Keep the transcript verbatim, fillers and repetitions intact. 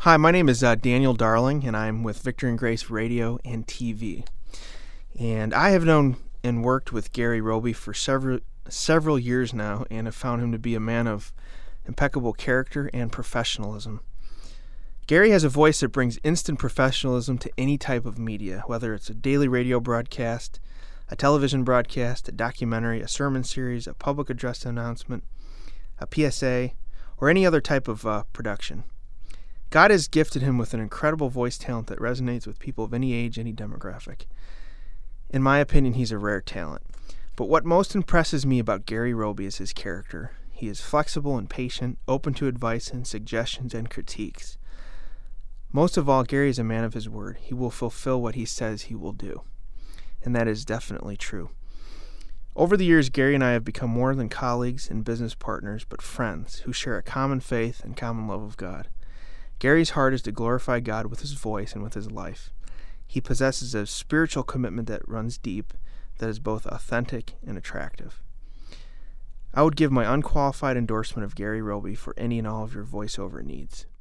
Hi, my name is uh, Daniel Darling, and I'm with Victory and Grace Radio and T V. And I have known and worked with Gary Roby for several several years now, and have found him to be a man of impeccable character and professionalism. Gary has a voice that brings instant professionalism to any type of media, whether it's a daily radio broadcast, a television broadcast, a documentary, a sermon series, a public address announcement, a P S A, or any other type of uh, production. God has gifted him with an incredible voice talent that resonates with people of any age, any demographic. In my opinion, he's a rare talent. But what most impresses me about Gary Roby is his character. He is flexible and patient, open to advice and suggestions and critiques. Most of all, Gary is a man of his word. He will fulfill what he says he will do. And that is definitely true. Over the years, Gary and I have become more than colleagues and business partners, but friends who share a common faith and common love of God. Gary's heart is to glorify God with his voice and with his life. He possesses a spiritual commitment that runs deep, that is both authentic and attractive. I would give my unqualified endorsement of Gary Roby for any and all of your voiceover needs.